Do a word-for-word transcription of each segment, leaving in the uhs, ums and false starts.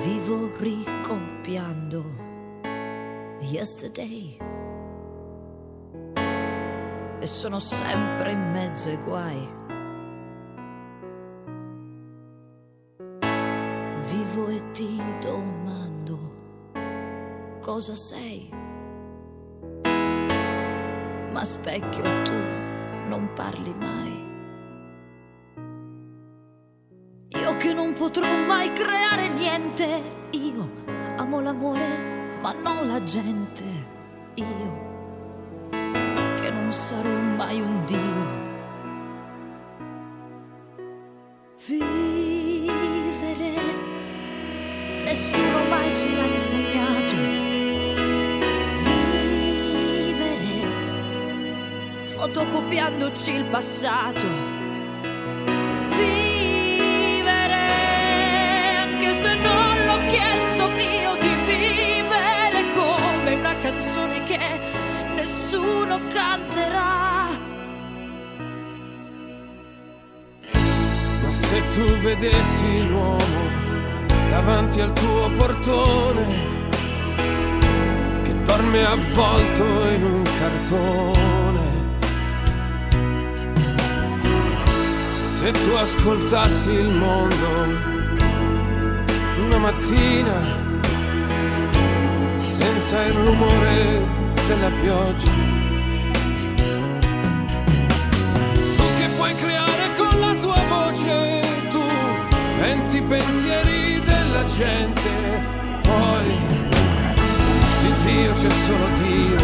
Vivo ricopiando yesterday e sono sempre in mezzo ai guai. Vivo e ti domando cosa sei, ma specchio tu non parli mai. Io che non potrò mai creare niente, io amo l'amore ma non la gente, io che non sarò mai un dio. Vivere nessuno mai ce l'ha insegnato, vivere fotocopiandoci il passato. Canzone che nessuno canterà. Ma se tu vedessi l'uomo davanti al tuo portone che dorme avvolto in un cartone, se tu ascoltassi il mondo una mattina senza il rumore della pioggia, tu che puoi creare con la tua voce, tu pensi i pensieri della gente, poi di Dio c'è solo Dio.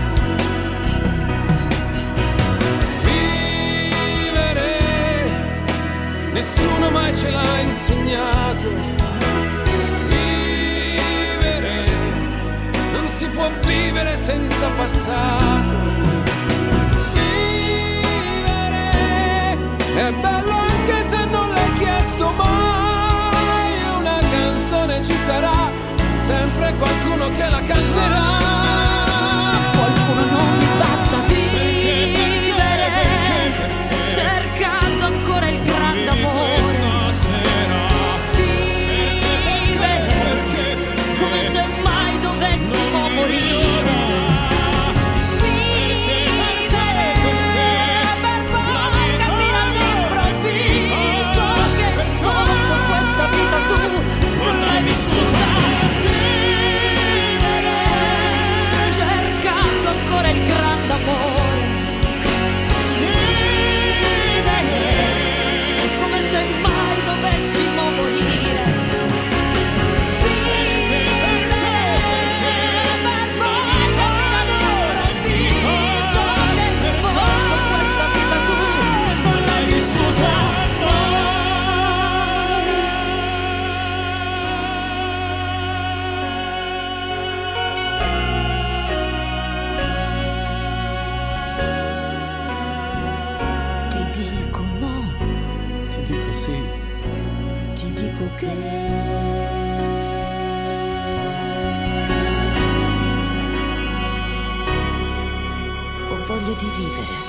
Vivere nessuno mai ce l'ha insegnato. Si può vivere senza passato. Vivere è bello anche se non l'hai chiesto mai. Una canzone ci sarà, sempre qualcuno che la canterà. Qualcuno non mi basta vivere, cercando ancora il grande amore. Cercando ancora il grande amore, vivere come se mai dovessimo morire, vivere per poi camminare improvviso, che in fondo questa vita tu non l'hai vissuta. Ti dico che ho voglia di vivere.